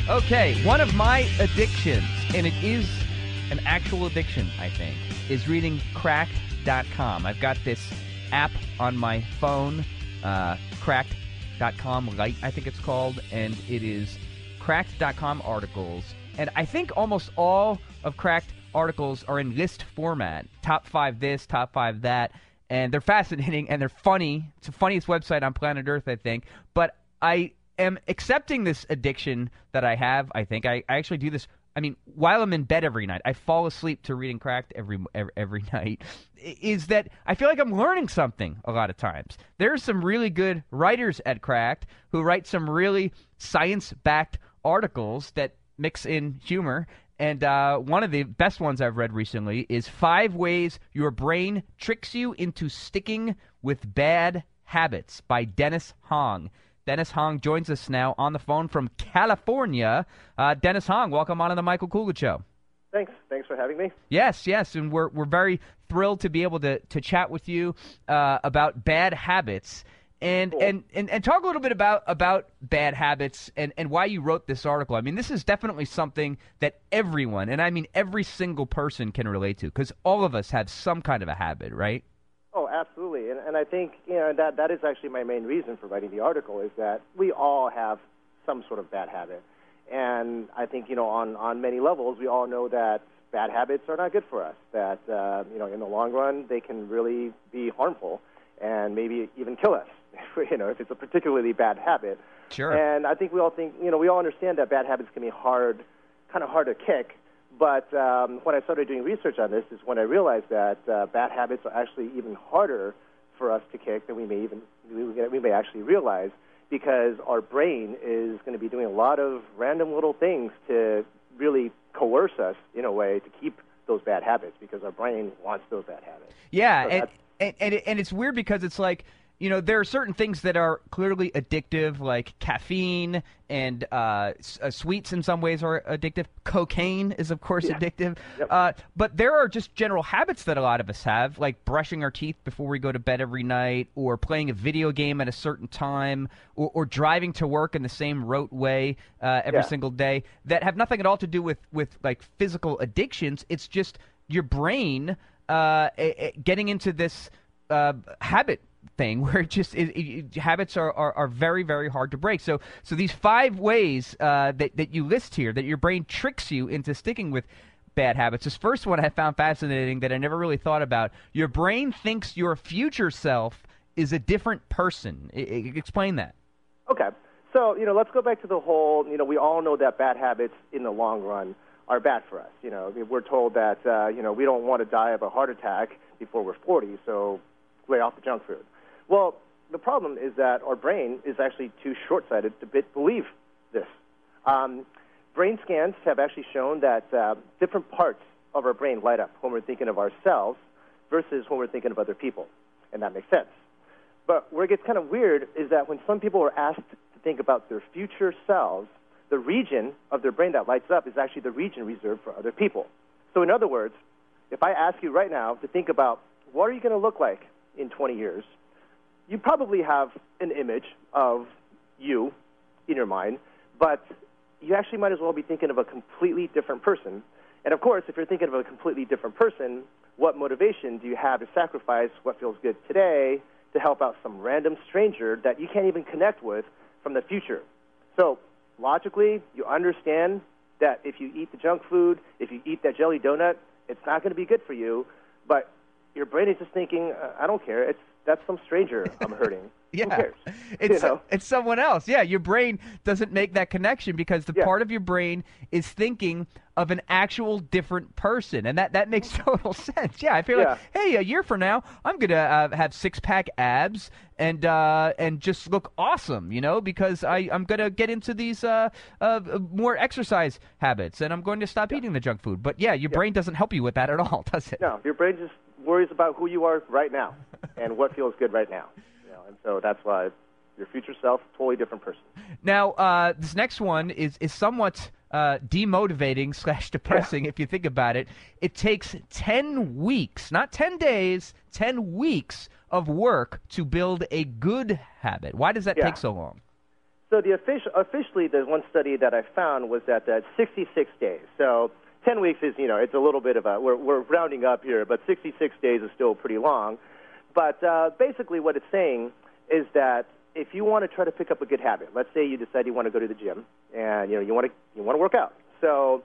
Okay, one of my addictions, and it is an actual addiction, I think, is reading Cracked.com. I've got this app on my phone, Cracked.com Lite, I think it's called, and it is Cracked.com articles. And I think almost all of Cracked articles are in list format. Top 5 this, top 5 that. And they're fascinating and they're funny. It's the funniest website on planet Earth, I think. But I am accepting this addiction that I have, I think. I actually do this, while I'm in bed every night. I fall asleep to reading Cracked every night. Is that I feel like I'm learning something a lot of times. There's some really good writers at Cracked who write some really science-backed articles that mix in humor. And one of the best ones I've read recently is 5 Ways Your Brain Tricks You into Sticking with Bad Habits by Dennis Hong. Dennis Hong joins us now on the phone from California. Dennis Hong, welcome on to the Michael Coolidge Show. Thanks for having me. Yes, and we're very thrilled to be able to chat with you about bad habits. And, cool. and talk a little bit about bad habits and why you wrote this article. This is definitely something that everyone, and I mean every single person, can relate to, because all of us have some kind of a habit, right? Oh, absolutely. And I think that is actually my main reason for writing the article, is that we all have some sort of bad habit. And I think, on many levels, we all know that bad habits are not good for us, that, in the long run, they can really be harmful and maybe even kill us. If it's a particularly bad habit. Sure. And I think we all understand that bad habits can be kind of hard to kick. But when I started doing research on this is when I realized that bad habits are actually even harder for us to kick than we may actually realize, because our brain is going to be doing a lot of random little things to really coerce us in a way to keep those bad habits, because our brain wants those bad habits. Yeah, so and it's weird because it's like, there are certain things that are clearly addictive, like caffeine, and sweets in some ways are addictive. Cocaine is, of course, addictive. Yep. But there are just general habits that a lot of us have, like brushing our teeth before we go to bed every night, or playing a video game at a certain time, or driving to work in the same rote way every single day, that have nothing at all to do with like physical addictions. It's just your brain getting into this habit thing where it just habits are very, very hard to break. So these 5 ways that you list here, that your brain tricks you into sticking with bad habits. This first one I found fascinating that I never really thought about. Your brain thinks your future self is a different person. Explain that. Okay. So, let's go back to the whole, we all know that bad habits in the long run are bad for us. We're told that, we don't want to die of a heart attack before we're 40, so lay off the junk food. Well, the problem is that our brain is actually too short-sighted to believe this. Brain scans have actually shown that different parts of our brain light up when we're thinking of ourselves versus when we're thinking of other people, and that makes sense. But where it gets kind of weird is that when some people are asked to think about their future selves, the region of their brain that lights up is actually the region reserved for other people. So in other words, if I ask you right now to think about what are you going to look like in 20 years, you probably have an image of you in your mind, but you actually might as well be thinking of a completely different person. And of course, if you're thinking of a completely different person, what motivation do you have to sacrifice what feels good today to help out some random stranger that you can't even connect with from the future? So logically, you understand that if you eat the junk food, if you eat that jelly donut, it's not going to be good for you, but your brain is just thinking, I don't care, that's some stranger I'm hurting. Yeah, who cares? It's someone else. Yeah, your brain doesn't make that connection because the part of your brain is thinking of an actual different person, and that makes total sense. Yeah, I feel like, hey, a year from now, I'm gonna have 6-pack abs and just look awesome, because I'm gonna get into these more exercise habits, and I'm going to stop eating the junk food. But your brain doesn't help you with that at all, does it? No, your brain just worries about who you are right now and what feels good right now. And so that's why your future self, totally different person. Now, this next one is somewhat demotivating / depressing if you think about it. It takes 10 weeks, not 10 days, 10 weeks of work to build a good habit. Why does that take so long? So officially, the one study that I found was that 66 days. So 10 weeks is, it's a little bit of we're rounding up here, but 66 days is still pretty long. But basically what it's saying is that if you want to try to pick up a good habit, let's say you decide you want to go to the gym and, you want to work out. So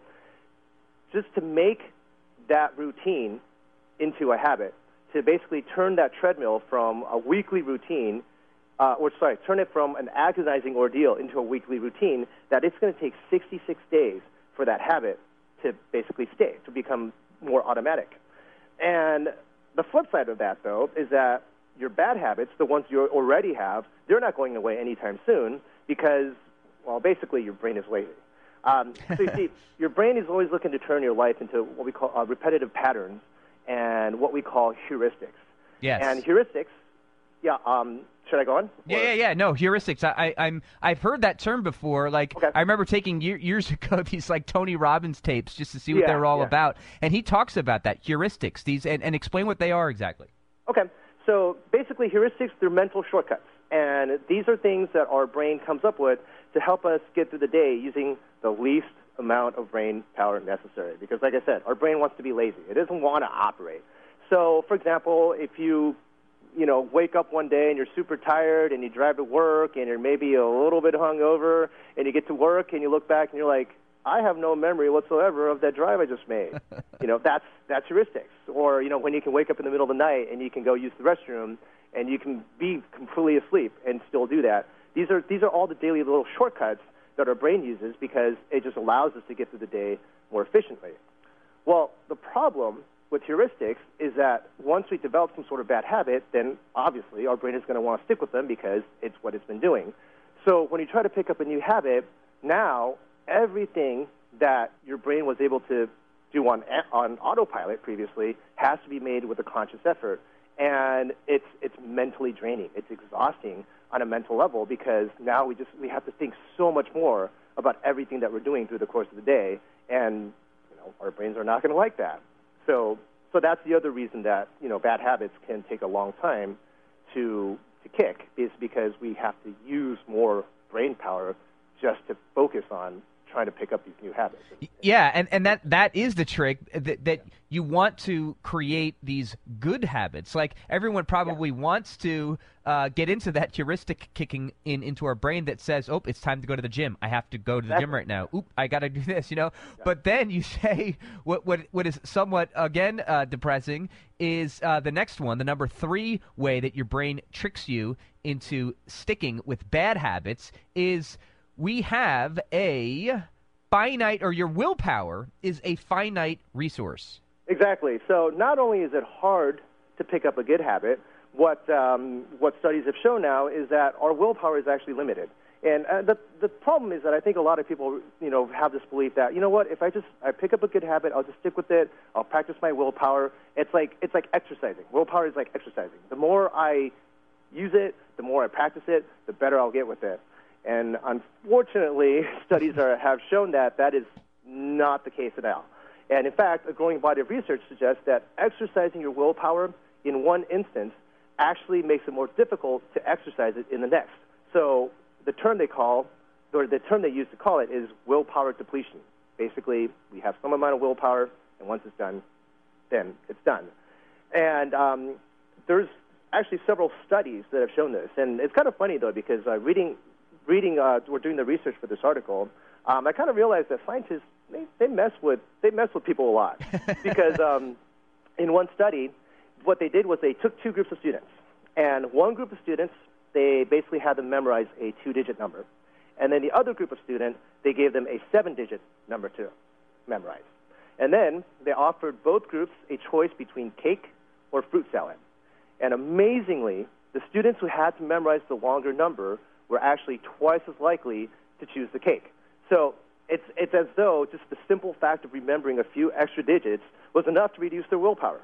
just to make that routine into a habit, to basically turn that treadmill from a weekly routine turn it from an agonizing ordeal into a weekly routine, that it's going to take 66 days for that habit to basically stay, to become more automatic. And the flip side of that, though, is that your bad habits, the ones you already have, they're not going away anytime soon because, well, basically your brain is lazy. So you see, your brain is always looking to turn your life into what we call repetitive patterns and what we call heuristics. Yes. And heuristics, should I go on? Yeah. No, heuristics. I've heard that term before. Like, okay. I remember taking years ago these like Tony Robbins tapes just to see what they were all about, and he talks about that heuristics. These and explain what they are exactly. Okay, so basically heuristics, they're mental shortcuts, and these are things that our brain comes up with to help us get through the day using the least amount of brain power necessary. Because, like I said, our brain wants to be lazy. It doesn't want to operate. So, for example, if you wake up one day and you're super tired and you drive to work and you're maybe a little bit hungover and you get to work and you look back and you're like, I have no memory whatsoever of that drive I just made. That's heuristics. Or, when you can wake up in the middle of the night and you can go use the restroom and you can be completely asleep and still do that. These are all the daily little shortcuts that our brain uses because it just allows us to get through the day more efficiently. Well, the problem with heuristics is that once we develop some sort of bad habit, then obviously our brain is going to want to stick with them because it's what it's been doing. So when you try to pick up a new habit, now everything that your brain was able to do on autopilot previously has to be made with a conscious effort. And it's mentally draining. It's exhausting on a mental level because now we have to think so much more about everything that we're doing through the course of the day, and our brains are not going to like that. So that's the other reason that bad habits can take a long time to kick, is because we have to use more brain power just to focus on trying to pick up these new habits. Yeah, and that is the trick, that you want to create these good habits. Like everyone probably wants to get into that heuristic kicking into our brain that says, oh, it's time to go to the gym. I have to go to the gym right now. Oop, I got to do this, Yeah. But then you say what is somewhat, again, depressing is the next one, the number 3 way that your brain tricks you into sticking with bad habits is we have a finite, or your willpower is a finite resource. Exactly. So not only is it hard to pick up a good habit, what studies have shown now is that our willpower is actually limited. And the problem is that I think a lot of people, have this belief that, if I pick up a good habit, I'll just stick with it, I'll practice my willpower. It's like exercising. Willpower is like exercising. The more I use it, the more I practice it, the better I'll get with it. And unfortunately, studies have shown that is not the case at all. And in fact, a growing body of research suggests that exercising your willpower in one instance actually makes it more difficult to exercise it in the next. So the term they use to call it is willpower depletion. Basically, we have some amount of willpower, and once it's done, then it's done. And there's actually several studies that have shown this. And it's kind of funny, though, because reading, we're doing the research for this article, I kind of realized that scientists, they mess with people a lot. Because in one study, what they did was they took 2 groups of students. And one group of students, they basically had them memorize a 2-digit number. And then the other group of students, they gave them a 7-digit number to memorize. And then they offered both groups a choice between cake or fruit salad. And amazingly, the students who had to memorize the longer number were actually twice as likely to choose the cake. So it's as though just the simple fact of remembering a few extra digits was enough to reduce their willpower,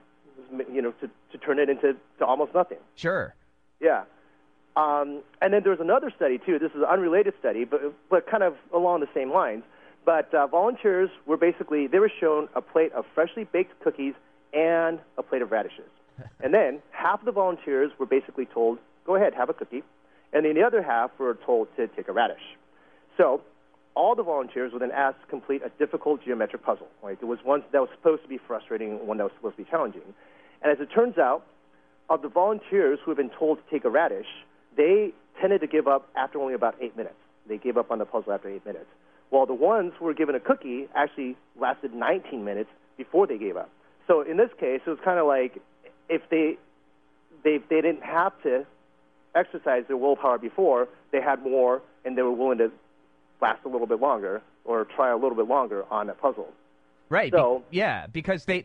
to turn it into almost nothing. Sure. Yeah. And then there's another study, too. This is an unrelated study, but kind of along the same lines. But volunteers were they were shown a plate of freshly baked cookies and a plate of radishes. And then half of the volunteers were basically told, go ahead, have a cookie. and then the other half were told to take a radish. So all the volunteers were then asked to complete a difficult geometric puzzle. Right? There was one that was supposed to be frustrating, one that was supposed to be challenging. And as it turns out, of the volunteers who had been told to take a radish, they tended to give up after only about 8 minutes. They gave up on the puzzle after 8 minutes. While the ones who were given a cookie actually lasted 19 minutes before they gave up. So in this case, it was kind of like if they didn't have to exercise their willpower before, they had more and they were willing to last a little bit longer or try a little bit longer on a puzzle. Right. So, because they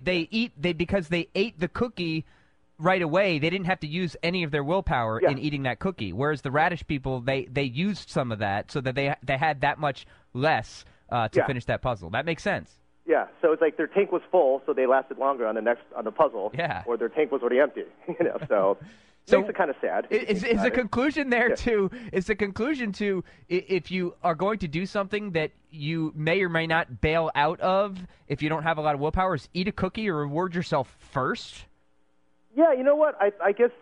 ate the cookie right away. They didn't have to use any of their willpower in eating that cookie. Whereas the radish people, they used some of that so that they had that much less to finish that puzzle. That makes sense. Yeah, so it's like their tank was full, so they lasted longer on the puzzle. Yeah. Or their tank was already empty. So makes it kind of sad. Is the conclusion there is the conclusion to if you are going to do something that you may or may not bail out of if you don't have a lot of willpower, is eat a cookie or reward yourself first? Yeah, you know what? I guess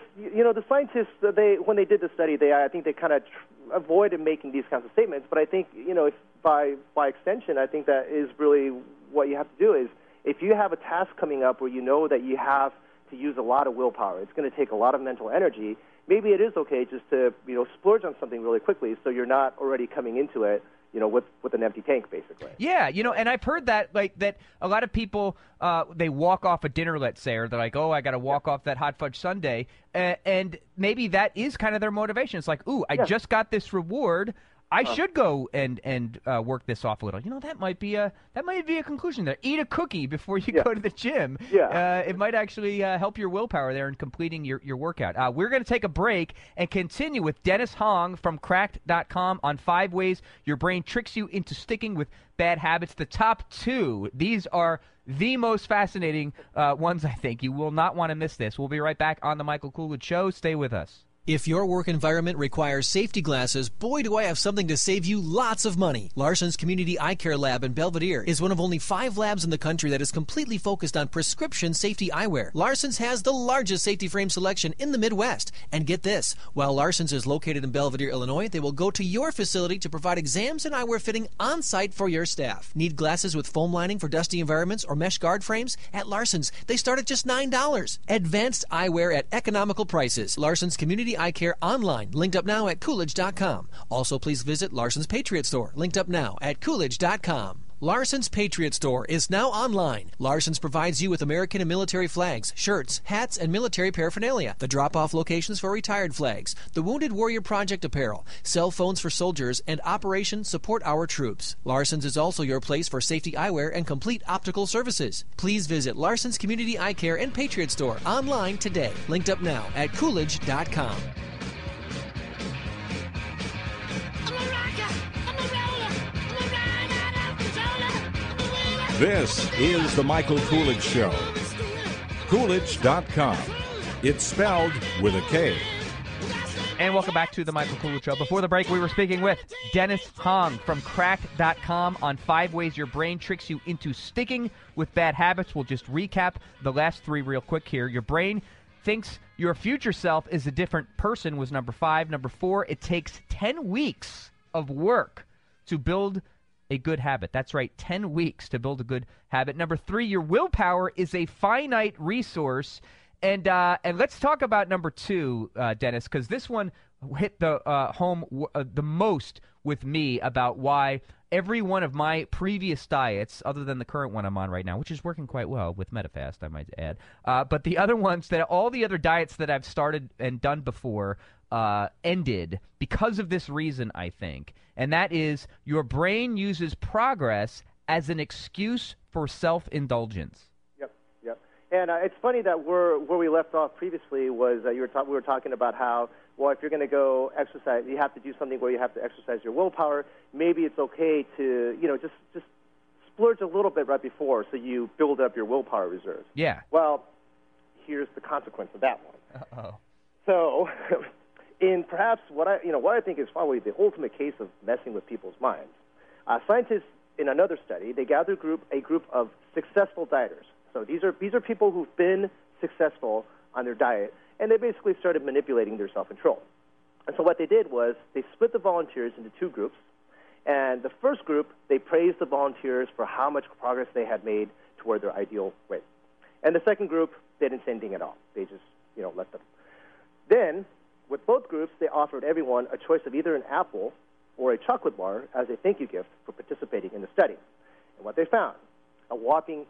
the scientists when they did the study, I think they kind of avoided making these kinds of statements. But I think if by extension, I think that is really what you have to do is if you have a task coming up where you know that you have to use a lot of willpower, it's going to take a lot of mental energy. Maybe it is okay just to splurge on something really quickly, so you're not already coming into it with an empty tank, basically. Yeah, and I've heard that that a lot of people they walk off a dinner, let's say, or they're like, oh, I got to walk off that hot fudge sundae, and maybe that is kind of their motivation. It's like, ooh, I just got this reward. I should go and work this off a little. That might be a conclusion there. Eat a cookie before you go to the gym. Yeah. It might actually help your willpower there in completing your workout. We're going to take a break and continue with Dennis Hong from Cracked.com on 5 ways your brain tricks you into sticking with bad habits. The top 2, these are the most fascinating ones, I think. You will not want to miss this. We'll be right back on The Michael Coolidge Show. Stay with us. If your work environment requires safety glasses, boy do I have something to save you lots of money. Larson's Community Eye Care Lab in Belvedere is one of only 5 labs in the country that is completely focused on prescription safety eyewear. Larson's has the largest safety frame selection in the Midwest. And get this, while Larson's is located in Belvedere, Illinois, they will go to your facility to provide exams and eyewear fitting on-site for your staff. Need glasses with foam lining for dusty environments or mesh guard frames? At Larson's, they start at just $9. Advanced eyewear at economical prices. Larson's Community Eye Care online, linked up now at Coolidge.com. Also, please visit Larson's Patriot Store, linked up now at Coolidge.com. Larson's Patriot Store is now online. Larson's provides you with American and military flags, shirts, hats, and military paraphernalia. The drop-off locations for retired flags, the Wounded Warrior Project apparel, cell phones for soldiers, and Operation Support Our Troops. Larson's is also your place for safety eyewear and complete optical services. Please visit Larson's Community Eye Care and Patriot Store online today. Linked up now at Coolidge.com. This is The Michael Coolidge Show. Coolidge.com. It's spelled with a K. And welcome back to The Michael Coolidge Show. Before the break, we were speaking with Dennis Hong from Cracked.com on 5 ways your brain tricks you into sticking with bad habits. We'll just recap the last 3 real quick here. Your brain thinks your future self is a different person was number 5. Number 4, it takes 10 weeks of work to build a good habit. That's right, 10 weeks to build a good habit. Number 3, your willpower is a finite resource. And let's talk about number 2, Dennis, because this one hit the home the most with me about why every one of my previous diets, other than the current one I'm on right now, which is working quite well with MetaFast, I might add, but the other ones, all the other diets that I've started and done before ended because of this reason, I think. And that is your brain uses progress as an excuse for self-indulgence. Yep. And it's funny that where we left off previously was we were talking about how, well, if you're going to go exercise, you have to do something where you have to exercise your willpower. Maybe it's okay to, just splurge a little bit right before so you build up your willpower reserves. Yeah. Well, here's the consequence of that one. Uh-oh. So in perhaps what I think is probably the ultimate case of messing with people's minds, scientists in another study, they gathered a group of successful dieters. So these are people who've been successful on their diet, and they basically started manipulating their self-control. And so what they did was they split the volunteers into two groups. And the first group, they praised the volunteers for how much progress they had made toward their ideal weight. And the second group, they didn't say anything at all. They just, let them. Then, with both groups, they offered everyone a choice of either an apple or a chocolate bar as a thank you gift for participating in the study. And what they found, a whopping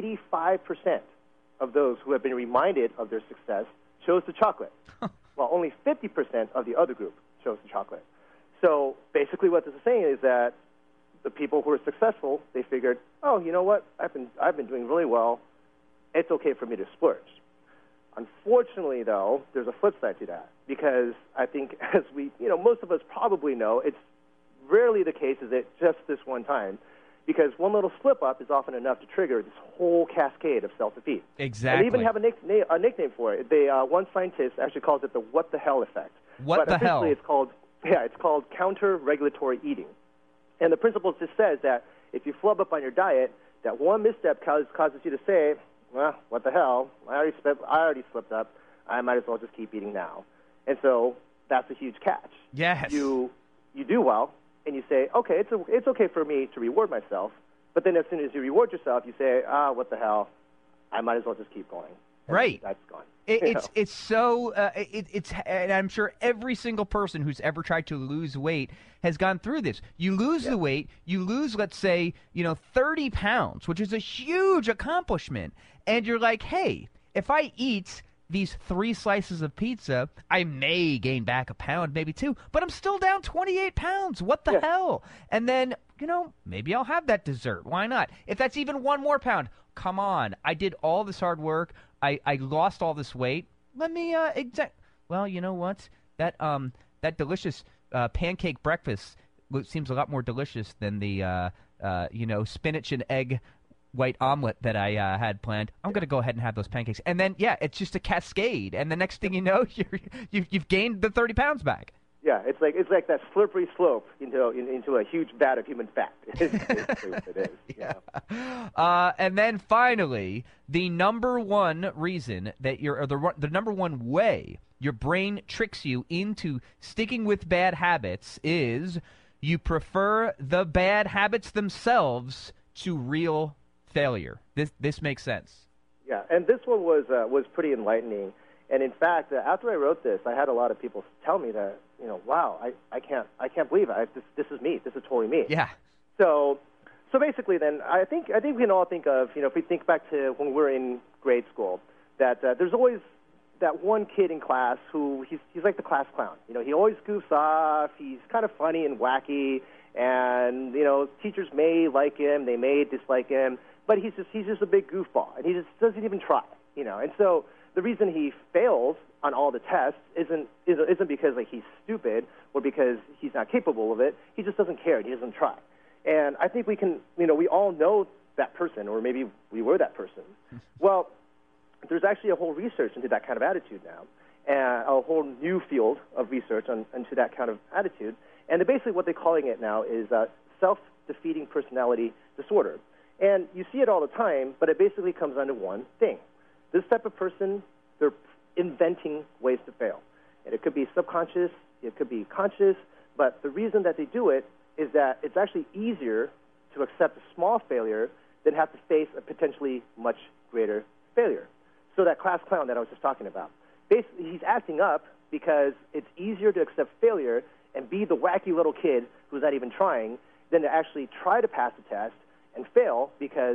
85% of those who have been reminded of their success chose the chocolate, while only 50% of the other group chose the chocolate. So basically what this is saying is that the people who are successful, they figured, oh, you know what, I've been doing really well. It's okay for me to splurge. Unfortunately, though, there's a flip side to that, because I think, as we, most of us probably know, it's rarely the case is it just this one time, because one little slip-up is often enough to trigger this whole cascade of self-defeat. Exactly. And they even have a nickname for it. One scientist actually calls it the what the hell effect. What the hell? It's called counter-regulatory eating. And the principle just says that if you flub up on your diet, that one misstep causes you to say, well, what the hell? I already slipped up. I might as well just keep eating now. And so that's a huge catch. Yes. You do well, and you say, okay, it's okay for me to reward myself. But then as soon as you reward yourself, you say, what the hell? I might as well just keep going. And right. That's gone. It's so and I'm sure every single person who's ever tried to lose weight has gone through this. You lose the weight, you lose, let's say, 30 pounds, which is a huge accomplishment, and you're like, hey, if I eat these 3 slices of pizza, I may gain back a pound, maybe 2, but I'm still down 28 pounds. What the hell? And then, maybe I'll have that dessert. Why not? If that's even 1 more pound, come on. I did all this hard work. I lost all this weight. Let me Well, you know what? That delicious pancake breakfast seems a lot more delicious than the spinach and egg white omelet that I had planned. I'm going to go ahead and have those pancakes. And then it's just a cascade. And the next thing you know, you've gained the 30 pounds back. Yeah, it's like that slippery slope into a huge vat of human fat. It's basically what it is. Yeah. And then finally, the number one reason that the number one way your brain tricks you into sticking with bad habits is you prefer the bad habits themselves to real failure. This makes sense. Yeah, and this one was pretty enlightening. And in fact, after I wrote this, I had a lot of people tell me that, wow, I can't believe it. This is me. This is totally me. Yeah. So basically, then I think we can all think of, if we think back to when we were in grade school, that there's always that one kid in class who he's like the class clown. He always goofs off. He's kind of funny and wacky, and teachers may like him, they may dislike him, but he's just a big goofball, and he just doesn't even try. And so the reason he fails on all the tests isn't because he's stupid or because he's not capable of it. He just doesn't care. He doesn't try. And I think we can, we all know that person, or maybe we were that person. Well, there's actually a whole research into that kind of attitude now, and a whole new field of research into that kind of attitude. And basically what they're calling it now is self-defeating personality disorder. And you see it all the time, but it basically comes down to one thing. This type of person, they're inventing ways to fail. And it could be subconscious, it could be conscious, but the reason that they do it is that it's actually easier to accept a small failure than have to face a potentially much greater failure. So that class clown that I was just talking about, basically he's acting up because it's easier to accept failure and be the wacky little kid who's not even trying than to actually try to pass the test and fail because,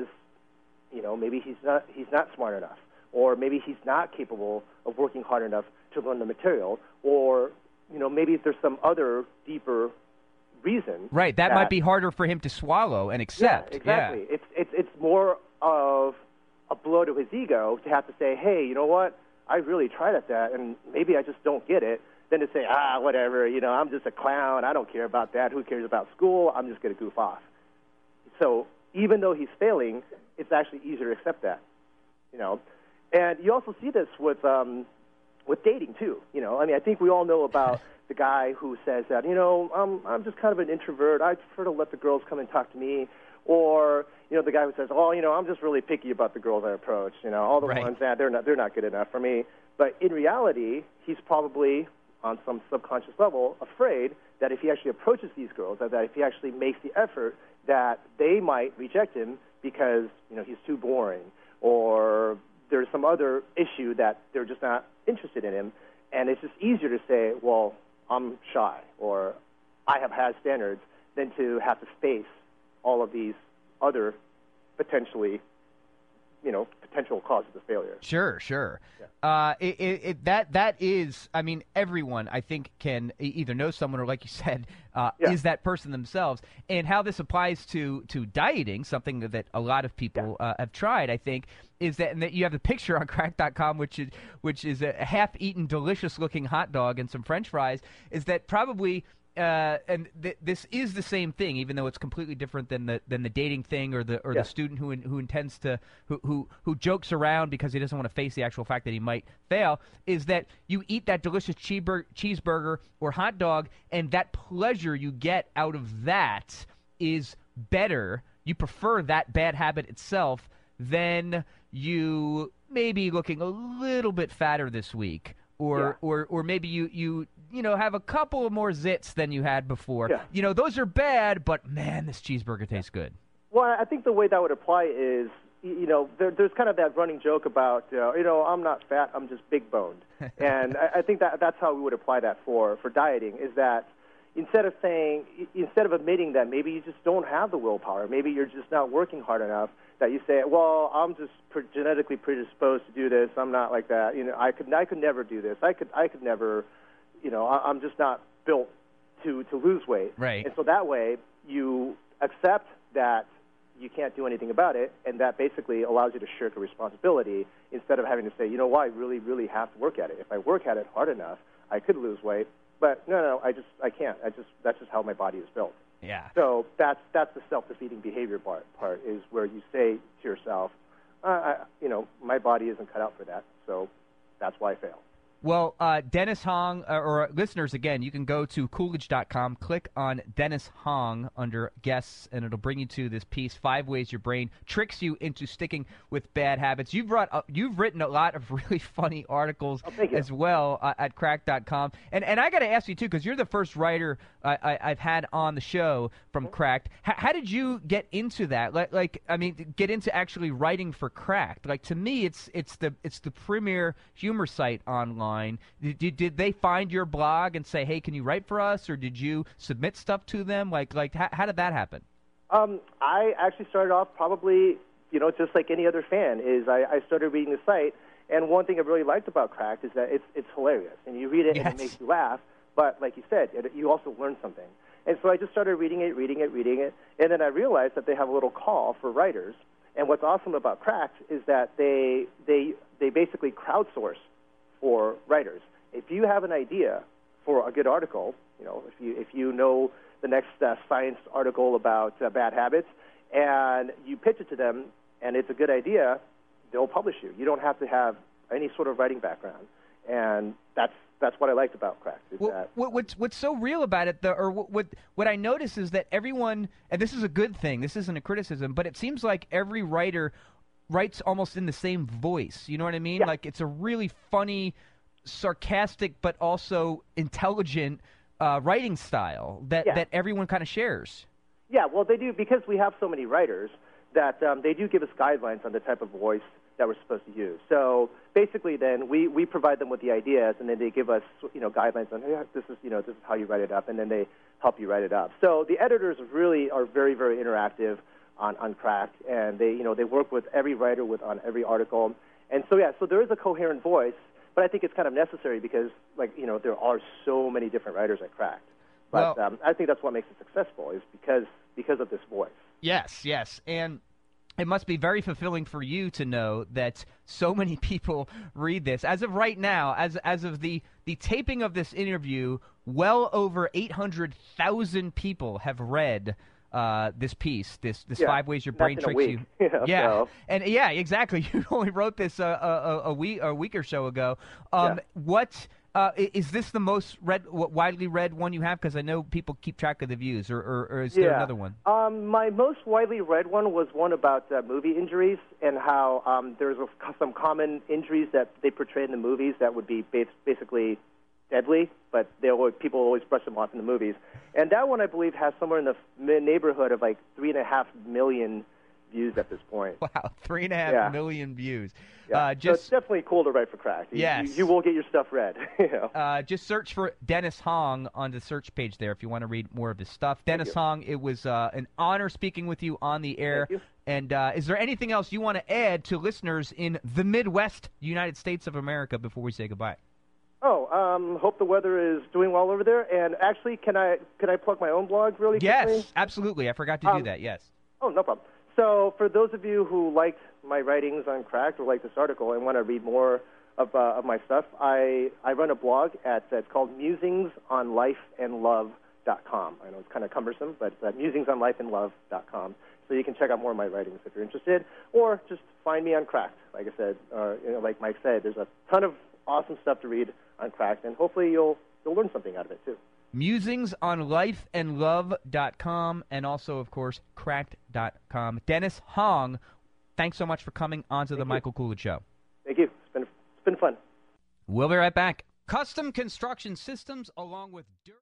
maybe he's not smart enough. Or maybe he's not capable of working hard enough to learn the material, or maybe there's some other deeper reason. Right, that might be harder for him to swallow and accept. Yeah, exactly. Yeah. It's more of a blow to his ego to have to say, hey, you know what? I really tried at that, and maybe I just don't get it. Than to say, whatever. I'm just a clown. I don't care about that. Who cares about school? I'm just going to goof off. So even though he's failing, it's actually easier to accept that. And you also see this with dating too. I think we all know about the guy who says that, I'm just kind of an introvert. I prefer to let the girls come and talk to me. Or, the guy who says, I'm just really picky about the girls I approach. All the ones that they're not good enough for me. But in reality, he's probably on some subconscious level, afraid that if he actually approaches these girls, that if he actually makes the effort, that they might reject him because, he's too boring, or there's some other issue that they're just not interested in him. And it's just easier to say, well, I'm shy, or I have high standards, than to have to face all of these other potential causes of failure. Sure. Yeah. That is, I mean, everyone, I think, can either know someone or, like you said, is that person themselves. And how this applies to dieting, something that a lot of people have tried, I think, is that, and that you have the picture on cracked.com, which is a half-eaten, delicious-looking hot dog and some French fries, is that probably this is the same thing, even though it's completely different than the dating thing or the student who intends to who jokes around because he doesn't want to face the actual fact that he might fail. Is that you eat that delicious cheeseburger or hot dog, and that pleasure you get out of that is better. You prefer that bad habit itself than you maybe looking a little bit fatter this week. Or maybe you have a couple of more zits than you had before. Yeah. Those are bad, but man, this cheeseburger tastes good. Well, I think the way that would apply is, there's kind of that running joke about, I'm not fat, I'm just big boned. And I think that's how we would apply that for dieting, is that instead of admitting that maybe you just don't have the willpower, maybe you're just not working hard enough, that you say, well, I'm just genetically predisposed to do this. I'm not like that. I could never do this. I could never, I'm just not built to lose weight. Right. And so that way you accept that you can't do anything about it, and that basically allows you to shirk a responsibility instead of having to say, I really, really have to work at it. If I work at it hard enough, I could lose weight. But no, I can't. That's just how my body is built. Yeah. So that's the self-defeating behavior part is where you say to yourself, my body isn't cut out for that, so that's why I fail. Well, Dennis Hong, or listeners, again, you can go to Coolidge.com, click on Dennis Hong under guests, and it'll bring you to this piece, 5 Ways Your Brain Tricks You into Sticking with Bad Habits. You've written a lot of really funny articles as well at Cracked.com. And I got to ask you, too, because you're the first writer I've had on the show from Cracked. How did you get into that? Get into actually writing for Cracked? To me, it's the premier humor site online. Did they find your blog and say, hey, can you write for us, or did you submit stuff to them? How did that happen? I actually started off probably, just like any other fan, is I started reading the site, and one thing I really liked about Cracked is that it's hilarious, and you read it and it makes you laugh, but like you said, you also learn something. And so I just started reading it, and then I realized that they have a little call for writers, and what's awesome about Cracked is that they basically crowdsource for writers. If you have an idea for a good article, if you know the next science article about bad habits, and you pitch it to them, and it's a good idea, they'll publish you. You don't have to have any sort of writing background, and that's what I liked about Cracked. What's so real about it, what I notice is that everyone, and this is a good thing, this isn't a criticism, but it seems like every writer writes almost in the same voice. You know what I mean? Yeah. It's a really funny, sarcastic, but also intelligent writing style that everyone kind of shares. Yeah, well, they do, because we have so many writers that they do give us guidelines on the type of voice that we're supposed to use. So basically, then we provide them with the ideas, and then they give us guidelines on, hey, this is how you write it up, and then they help you write it up. So the editors really are very, very interactive on Cracked, and they work with every writer on every article, and so there is a coherent voice, but I think it's kind of necessary because there are so many different writers at Cracked. But I think that's what makes it successful is because of this voice. Yes, and it must be very fulfilling for you to know that so many people read this. As of right now, as of the taping of this interview, well over 800,000 people have read this piece, this 5 Ways Your Brain Tricks You. So. And exactly. You only wrote this a week or so ago. What is this the most widely read one you have? Because I know people keep track of the views, or is there another one? My most widely read one was one about movie injuries and how there's some common injuries that they portray in the movies that would be basically deadly, but people always brush them off in the movies. And that one, I believe, has somewhere in the neighborhood of like 3.5 million views at this point. Wow, 3.5 million views. Yeah. So it's definitely cool to write for Cracked. Yes. You will get your stuff read. You know? Just search for Dennis Hong on the search page there if you want to read more of his stuff. Dennis Hong, it was an honor speaking with you on the air. Thank you. And is there anything else you want to add to listeners in the Midwest United States of America before we say goodbye? Hope the weather is doing well over there. And actually, can I plug my own blog really quickly? Yes, absolutely. I forgot to do that, yes. Oh, no problem. So for those of you who liked my writings on Cracked or like this article and want to read more of my stuff, I run a blog it's called MusingsOnLifeAndLove.com. I know it's kind of cumbersome, but it's MusingsOnLifeAndLove.com. So you can check out more of my writings if you're interested, or just find me on Cracked. Like I said, like Mike said, there's a ton of awesome stuff to read on Cracked, and hopefully you'll learn something out of it too. MusingsOnLifeAndLove.com, and also, of course, Cracked.com. Dennis Hong, thanks so much for coming onto the Michael Coolidge Show. Thank you. It's been fun. We'll be right back. Custom Construction Systems, along with